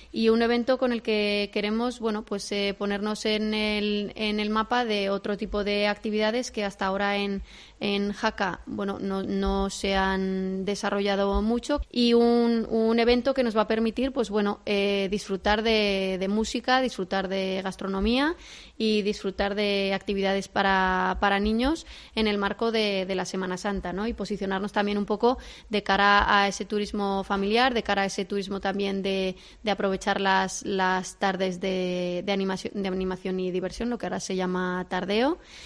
y un evento con el que queremos, bueno, pues ponernos en el mapa de otro tipo de actividades que hasta ahora en Jaca, bueno, no se han desarrollado mucho, y un evento que nos va a permitir, pues bueno, disfrutar de música, disfrutar de gastronomía y disfrutar de actividades para niños en el marco de la Semana Santa, ¿no? Y posicionarnos también un poco de cara a ese turismo familiar, de cara a ese turismo también de aprovechar las tardes de animación y diversión, lo que ahora se llama tardeo,